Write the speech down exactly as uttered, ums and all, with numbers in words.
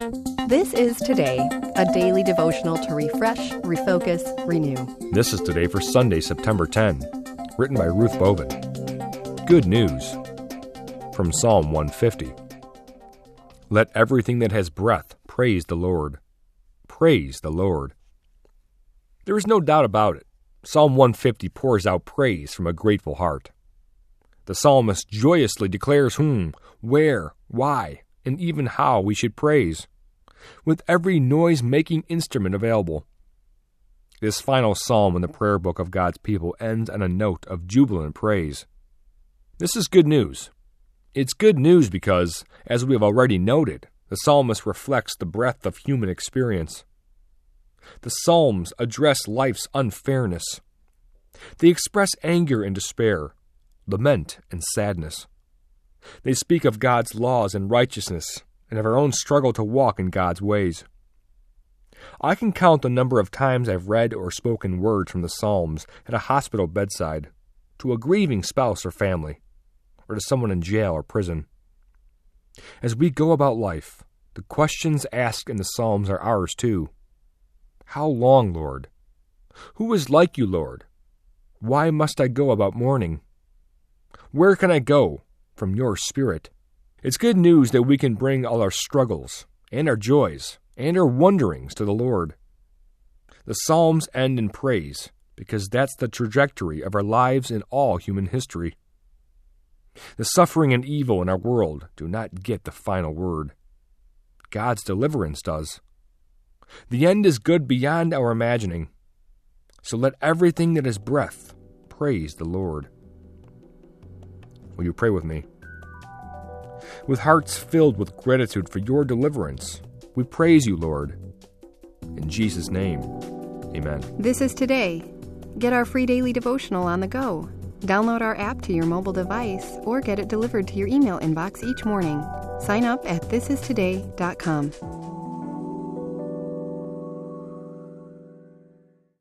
This is Today, a daily devotional to refresh, refocus, renew. This is Today for Sunday, September tenth, written by Ruth Bovin. Good news from Psalm one fifty. Let everything that has breath praise the Lord. Praise the Lord. There is no doubt about it. Psalm one fifty pours out praise from a grateful heart. The psalmist joyously declares whom, where, why, and even how we should praise, with every noise-making instrument available. This final psalm in the prayer book of God's people ends on a note of jubilant praise. This is good news. It's good news because, as we have already noted, the psalmist reflects the breadth of human experience. The Psalms address life's unfairness. They express anger and despair, lament and sadness. They speak of God's laws and righteousness, and of our own struggle to walk in God's ways. I can count the number of times I've read or spoken words from the Psalms at a hospital bedside, to a grieving spouse or family, or to someone in jail or prison. As we go about life, the questions asked in the Psalms are ours too. How long, Lord? Who is like you, Lord? Why must I go about mourning? Where can I go from your Spirit? It's good news that we can bring all our struggles, and our joys, and our wonderings to the Lord. The Psalms end in praise, because that's the trajectory of our lives in all human history. The suffering and evil in our world do not get the final word. God's deliverance does. The end is good beyond our imagining. So let everything that is breath praise the Lord. Will you pray with me? With hearts filled with gratitude for your deliverance, we praise you, Lord. In Jesus' name, amen. This is Today. Get our free daily devotional on the go. Download our app to your mobile device or get it delivered to your email inbox each morning. Sign up at this is today dot com.